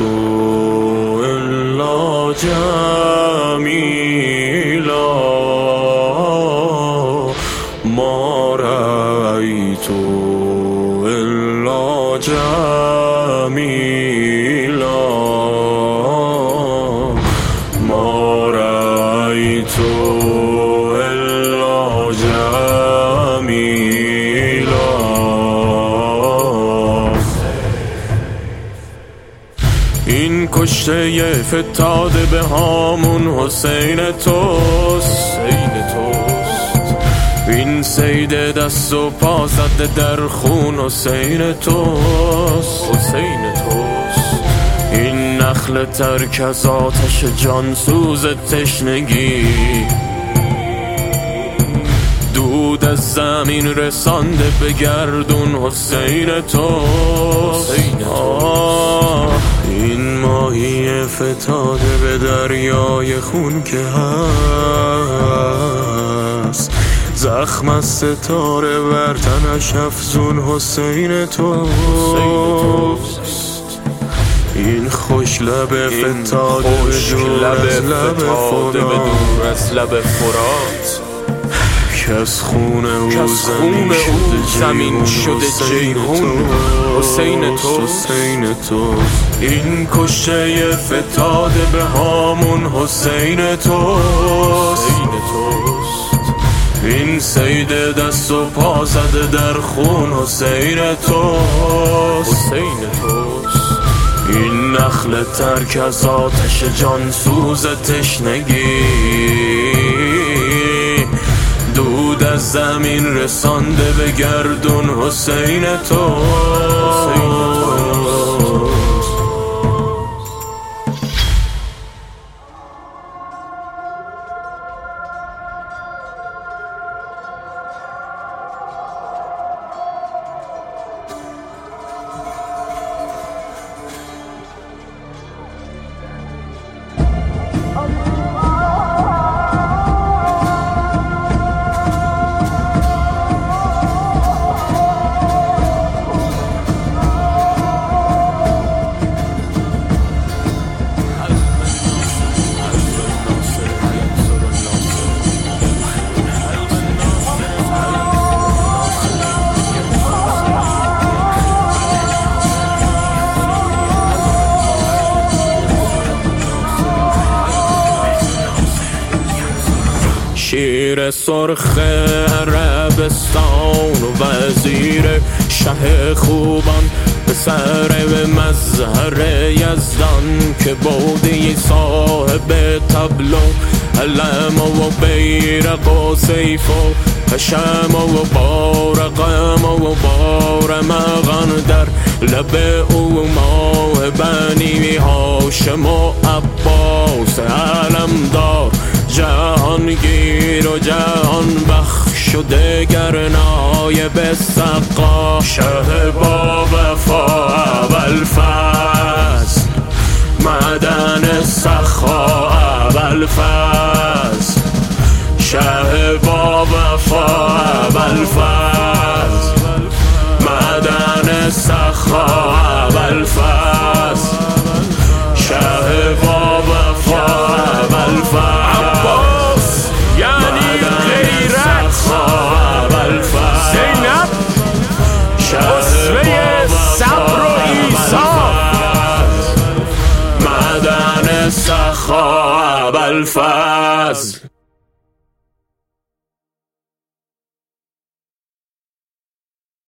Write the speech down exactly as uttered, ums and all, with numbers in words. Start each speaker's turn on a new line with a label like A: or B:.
A: إلا جميلا ما رأيت إلا جميلا ما رأيت إلا جميلا. این کشته فتاده به هامون حسین توست، این سید دست و پا زده در خون حسین توست، حسین توست. این نخل ترک از آتش جانسوز تشنگی دود از زمین رسانده به گردون حسین توست. این ماهی فتاده به دریای خون که هست، زخم از ستاره بر تنش افزون حسین توست. این خوش لب فتاده به دور از لب فرات که از خون او زمین شده جیهون حسین توست. این کشته فتاده به هامون حسین توست. این سید دست و پا زده در خون حسین توست. این نخل ترک از آتش جانسوز تشنگی دود از زمین رسانده به گردون حسین توست. شیر سرخ عربستان و وزیر شه خوبان پسر به مظهر یزدان که بودی صاحب تبلو علم و بیرق و سیف و پشم و بارقم و بارمغان در لب او ماه بنی هاشم و عباس علمدار جهانگیر و جهان بخش و دگر نایب سقا شه با وفا اول فصل معدن سخا اول فصل شه با وفا اول فصل معدن سخا اول فصل شه با وفا اول فصل سخا ابوالفضل.